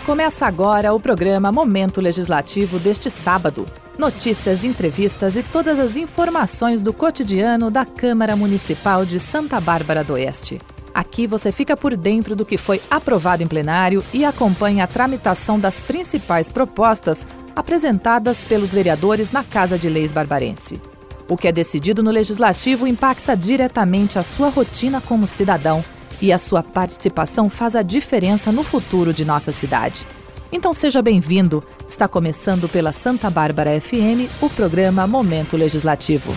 Começa agora o programa Momento Legislativo deste sábado. Notícias, entrevistas e todas as informações do cotidiano da Câmara Municipal de Santa Bárbara do Oeste. Aqui você fica por dentro do que foi aprovado em plenário e acompanha a tramitação das principais propostas apresentadas pelos vereadores na Casa de Leis barbarense. O que é decidido no Legislativo impacta diretamente a sua rotina como cidadão e a sua participação faz a diferença no futuro de nossa cidade. Então seja bem-vindo. Está começando pela Santa Bárbara FM o programa Momento Legislativo.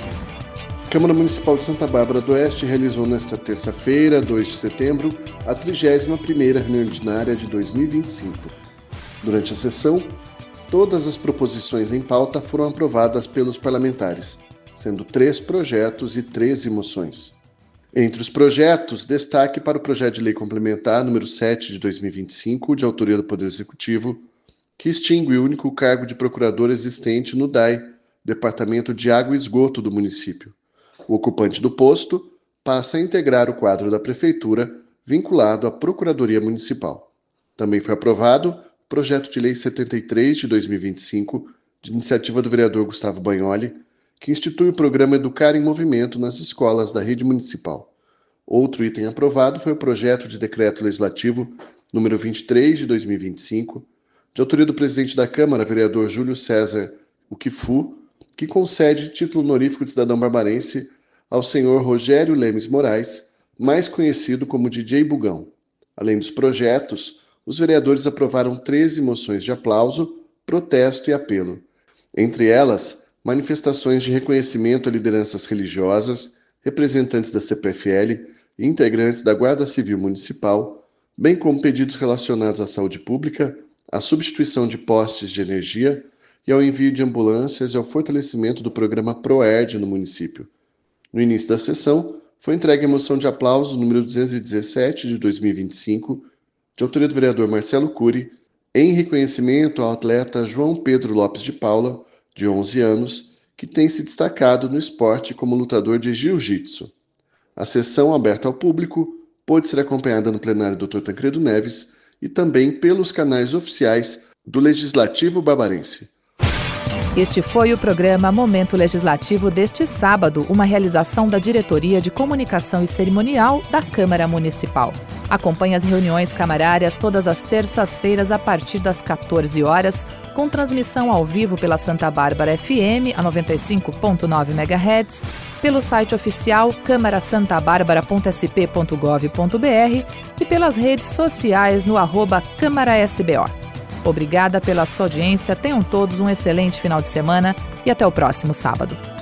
A Câmara Municipal de Santa Bárbara do Oeste realizou nesta terça-feira, 2 de setembro, a 31ª reunião ordinária de 2025. Durante a sessão, todas as proposições em pauta foram aprovadas pelos parlamentares, sendo 3 projetos e 13 moções. Entre os projetos, destaque para o projeto de lei complementar número 7 de 2025, de autoria do Poder Executivo, que extingue o único cargo de procurador existente no DAI, Departamento de Água e Esgoto do município. O ocupante do posto passa a integrar o quadro da Prefeitura, vinculado à Procuradoria Municipal. Também foi aprovado o projeto de lei 73 de 2025, de iniciativa do vereador Gustavo Bagnoli, que institui o programa Educar em Movimento nas escolas da rede municipal. Outro item aprovado foi o projeto de decreto legislativo número 23 de 2025, de autoria do presidente da Câmara, vereador Júlio César Uquifu, que concede título honorífico de cidadão barbarense ao senhor Rogério Lemes Moraes, mais conhecido como DJ Bugão. Além dos projetos, os vereadores aprovaram 13 moções de aplauso, protesto e apelo. Entre elas, manifestações de reconhecimento a lideranças religiosas, representantes da CPFL e integrantes da Guarda Civil Municipal, bem como pedidos relacionados à saúde pública, à substituição de postes de energia e ao envio de ambulâncias e ao fortalecimento do programa ProERD no município. No início da sessão, foi entregue a moção de aplauso número 217 de 2025, de autoria do vereador Marcelo Cury, em reconhecimento ao atleta João Pedro Lopes de Paula, de 11 anos, que tem se destacado no esporte como lutador de jiu-jitsu. A sessão, aberta ao público, pôde ser acompanhada no plenário do Dr. Tancredo Neves e também pelos canais oficiais do Legislativo Barbarense. Este foi o programa Momento Legislativo deste sábado, uma realização da Diretoria de Comunicação e Cerimonial da Câmara Municipal. Acompanhe as reuniões camarárias todas as terças-feiras a partir das 14 horas, com transmissão ao vivo pela Santa Bárbara FM, a 95.9 MHz, pelo site oficial camarasantabarbara.sp.gov.br e pelas redes sociais no @CâmaraSBO. Obrigada pela sua audiência, tenham todos um excelente final de semana e até o próximo sábado.